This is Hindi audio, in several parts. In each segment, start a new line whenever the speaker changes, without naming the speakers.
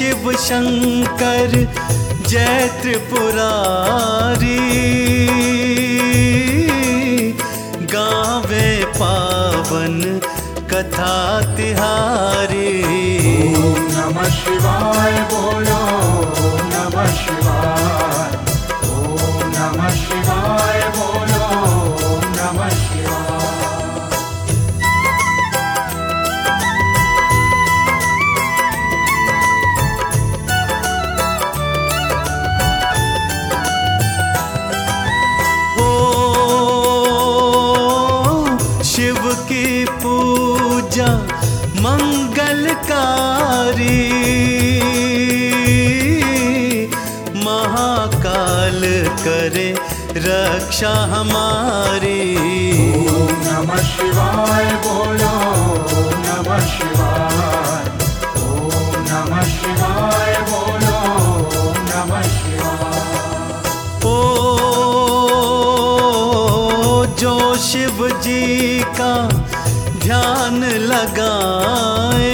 शिव शंकर जय त्रिपुरारी, गावे पावन कथा तिहारी।
ओम नमः शिवाय बोलो, ओम नमः शिवाय, ओम नमः शिवाय बोलो, ओम नमः शिवाय।
शिव की पूजा मंगलकारी, महाकाल करे रक्षा हमारी।
ओम नमः शिवाय बोलो, ओम नमः शिवाय, ओम नमः शिवाय बोलो, ओम नमः शिवाय।
जो शिव जी का ध्यान लगाए,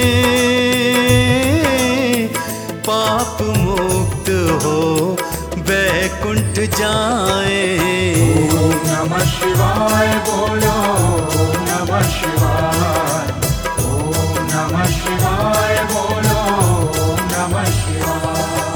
पाप मुक्त हो वैकुंठ जाए।
ओम नमः शिवाय बोलो, ओम नमः शिवाय, ओम नमः शिवाय बोलो, ओम नमः शिवाय।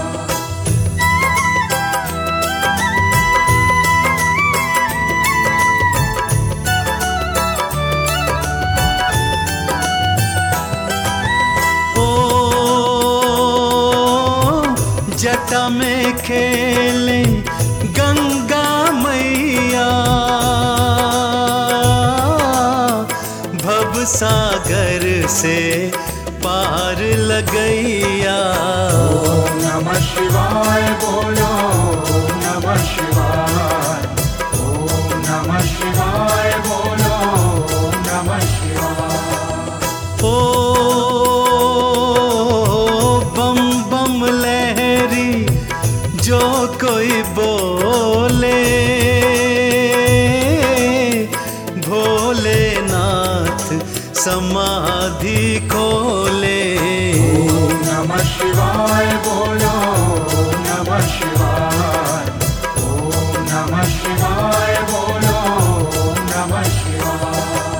जटा में खेले गंगा मैया, भव सागर से पार लगैया।
ओम नमः शिवाय बोलो, ओम नमः शिवाय, ओम नमः शिवाय बोलो, ओम नमः शिवाय।
बम बम लहरी जो कोई बोले, भोलेनाथ समाधि खोले।
ओम नमः शिवाय बोलो, ओम नमः शिवाय, ओम नमः शिवाय बोलो, ओम नमः शिवाय।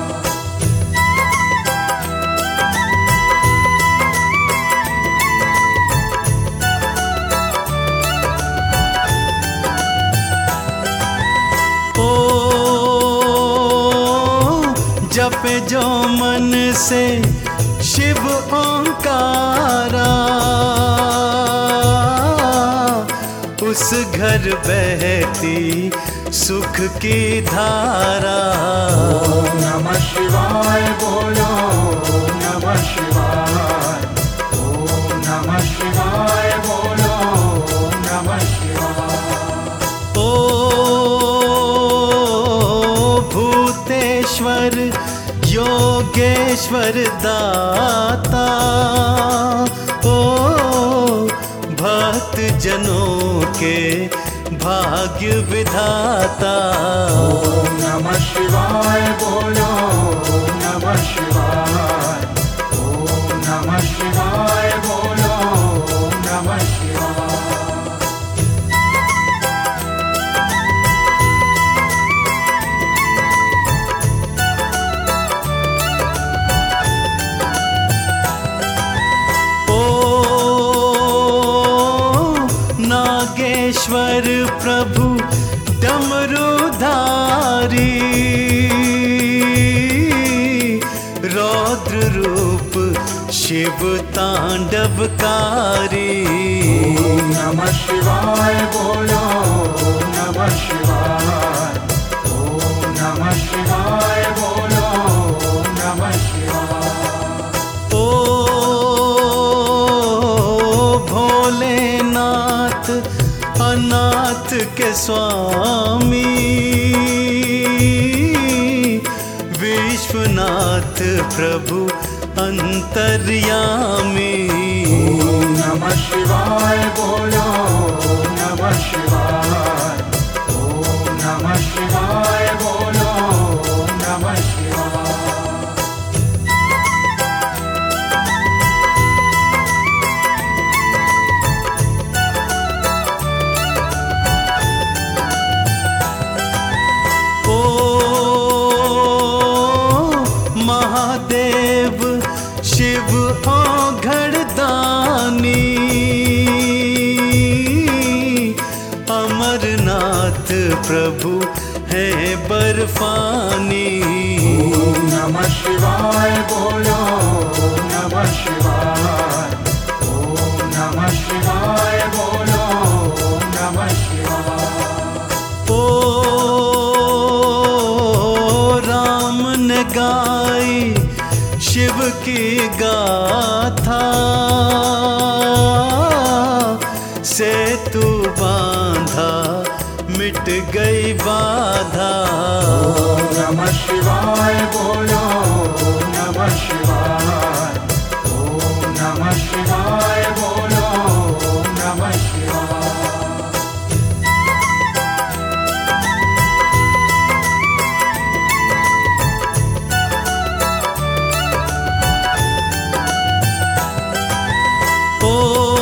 जपे जो मन से शिव ओंकारा, उस घर बहती सुख की धारा।
ओम नमः शिवाय बोलो, ओम नमः शिवाय, ओम नमः शिवाय बोलो, ओम नमः शिवाय।
भूतेश्वर योगेश्वर दाता, भक्त जनों के भाग्य विधाता।
ओम नमः शिवाय बोलो, ओम नमः शिवाय, ओम नमः शिवाय बोलो, ओम नमः शिवाय।
नागेश्वर प्रभु डमरूधारी, रौद्र रूप शिव तांडवकारी।
ओम नमः शिवाय बोलो, ओम नमः शिवाय, ओम नमः शिवाय बोलो, ओम नमः शिवाय।
भोलेनाथ अनाथ के स्वामी, विश्वनाथ प्रभु अंतर्यामी।
ओम नमः शिवाय बोलो, ओम नमः शिवाय, ओम नमः शिवाय बोलो, ओम नमः शिवाय।
शिव औघड़दानी, अमरनाथ प्रभु है बर्फानी।
ओम नमः शिवाय बोलो नमः शिवाय, ओम नमः शिवाय बोलो नमः शिवाय।
ओ राम ने गाई शिव की गाथा, सेतु बांधा मिट गई बाधा।
ओम नमः शिवाय बोलो नमः शिवाय, ओम नमः शिवाय बोलो नमः शिवाय।
ओ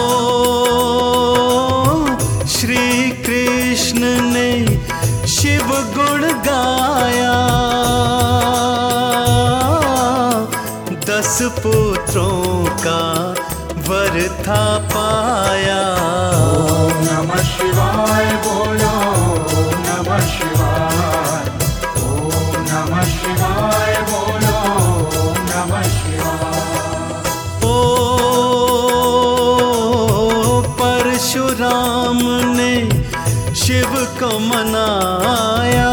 श्री कृष्ण ने शिव गुण गाया, 10 पुत्रों का वर था पाया।
ओम नमः शिवाय बोलो नमः शिवाय, ओम नमः शिवाय बोलो नमः शिवाय।
ओ परशुराम ने शिव को मनाया,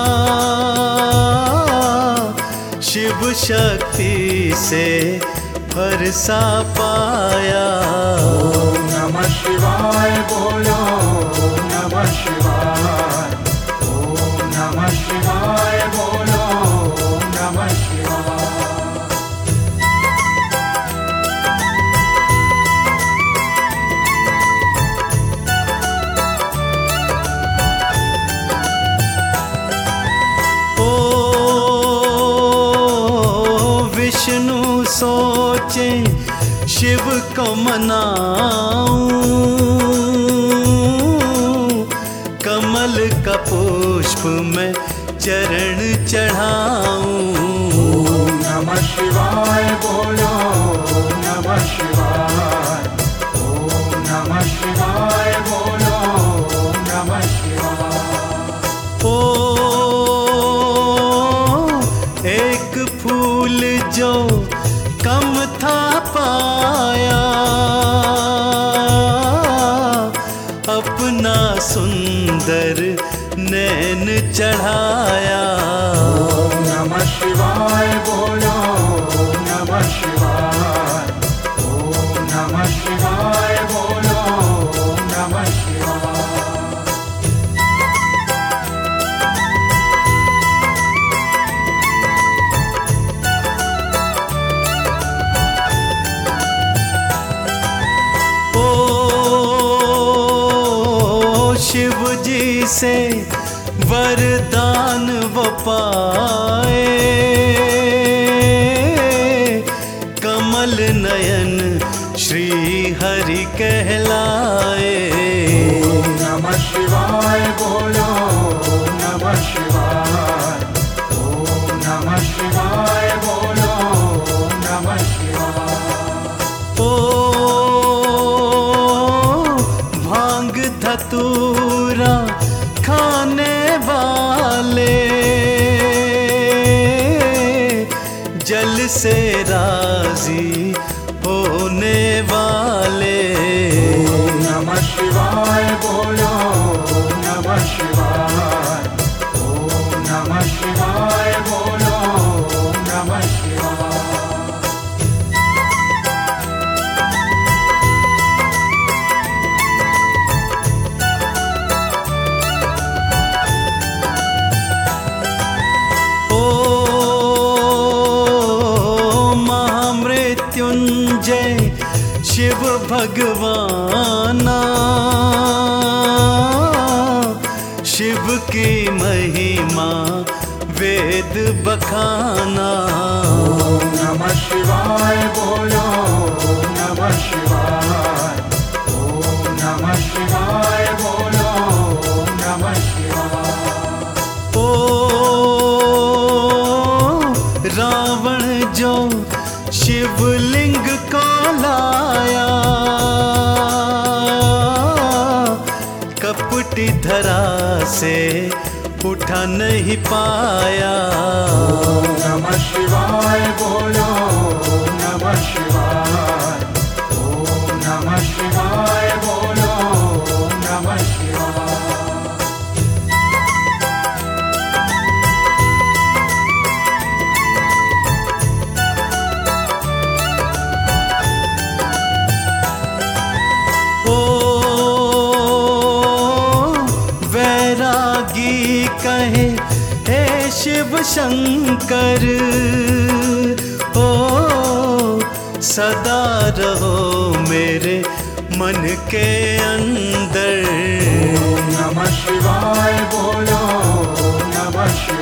शिव शक्ति से भरसा पाया।
ओम नमः शिवाय बोलो नमः शिवाय, ओम नमः शिवाय बोलो नमः शिवाय।
ओ विष्णु सोचे शिव को मनाऊं, कमल का पुष्प में चरण चढ़ाऊं।
ओम नमः शिवाय बोलो नमः शिवाय, ओम नमः शिवाय बोलो नमः शिवाय।
ओ एक फूल जो कम था पाया, अपना सुंदर नैन चढ़ाया।
ओम नमः शिवाय बोलो नमः शिवाय, ओम नमः शिवाय बोलो नमः शिवाय।
ओ शिव जी से वरदान वो पाए, कमल नयन श्री हरि कहलाए।
ओम नमः शिवाय बोलो नमः शिवाय, ओम नमः शिवाय बोलो नमः शिवाय।
ओ भांग धतूरा खाने वाले, जल से राजी होने वाले।
ओम नमः शिवाय बोलो नमः शिवाय, ओम नमः शिवाय बोलो नमः शिवाय।
ओ महामृत्युंजय शिव भगवाना, शिव की महिमा वेद बखाना।
ओम नमः शिवाय बोलो नमः शिवाय, ओम नमः शिवाय बोलो नमः शिवाय।
ओ रावण जो शिवलिंग को लाया, कपटी धरा से उठा नहीं पाया।
ओम नमः शिवाय बोलो, ओम नमः शिवाय, ओम नमः शिवाय बोलो, ओम नमः शिवाय।
वैरागी कहे हे शिव शंकर, ओ सदा रहो मेरे मन के अंदर।
ओम नमः शिवाय बोलो, ओम नमः शिवाय।